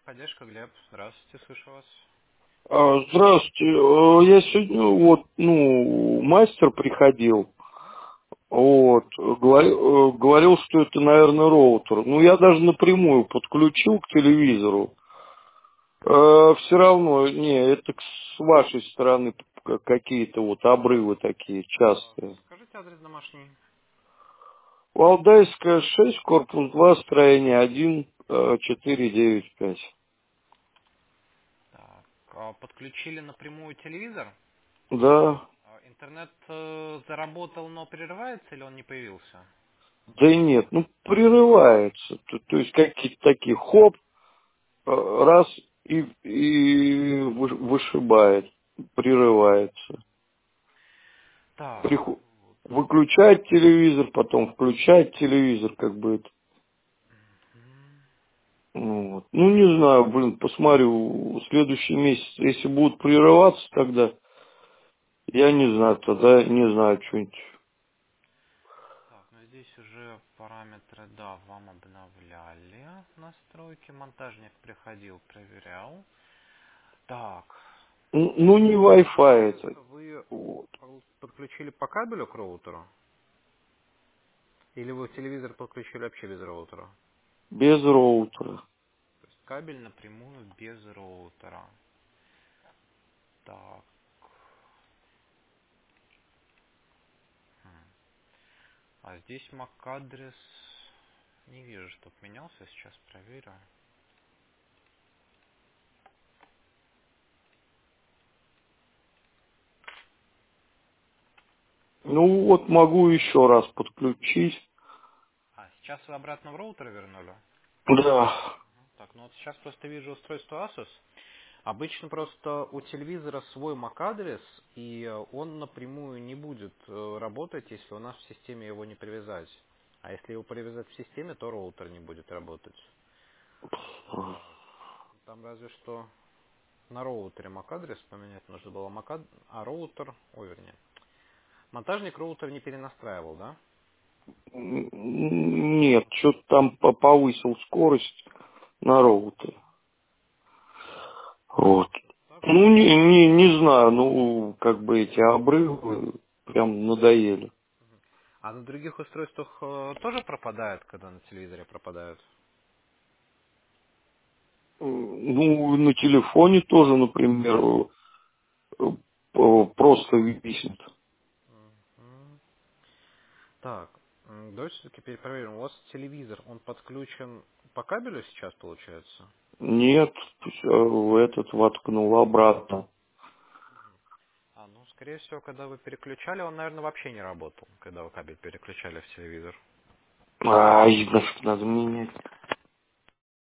Ходяшка Глеб, здравствуйте, слышу вас. Здравствуйте. Я сегодня мастер приходил, говорил, что это, наверное, роутер. Ну, я даже напрямую подключил к телевизору. Все равно, не, это с вашей стороны какие-то вот обрывы такие частые. Скажите адрес домашний. Валдайская 6, корпус 2, строение 1, 495. Так, подключили напрямую телевизор. Да. Интернет заработал, но прерывается или он не появился? Да нет, ну прерывается. То есть какие-то такие хоп, раз и вышибает, прерывается. Так, Выключает телевизор, потом включает телевизор, как бы это. м, Ну, вот. Ну, не знаю, блин, посмотрю, в следующий месяц, если будут прерываться, тогда, я не знаю, тогда не знаю, что-нибудь. так, ну здесь уже параметры, да, вам обновляли настройки. Монтажник приходил, проверял. Так, Ну, не Wi-Fi это. получается, вы Вот. подключили по кабелю к роутеру? Или вы телевизор подключили вообще без роутера? Без роутера. То есть кабель напрямую без роутера. Так. А здесь MAC-адрес не вижу, чтоб менялся. Сейчас проверю. Ну, вот могу еще раз подключить. А, сейчас вы обратно в роутер вернули? Да. Так, ну вот сейчас просто вижу устройство Asus. Обычно просто у телевизора свой MAC-адрес, и он напрямую не будет работать, если у нас в системе его не привязать. А если его привязать в системе, то роутер не будет работать. Там разве что на роутере MAC-адрес поменять нужно было. А роутер, ой, вернее, монтажник роутер не перенастраивал, да? Нет, что-то там повысил скорость на роутере. Вот. Так. Ну, не знаю, ну, как бы эти обрывы прям надоели. А на других устройствах тоже пропадает, когда на телевизоре пропадают? Ну, на телефоне тоже, например, просто виснет. Мгм. Так, давайте все-таки перепроверим. У вас телевизор, он подключен по кабелю сейчас, получается? Нет, этот воткнул обратно. А, ну, скорее всего, когда вы переключали, он, наверное, вообще не работал, когда вы кабель переключали в телевизор. Ай, нафиг надо менять.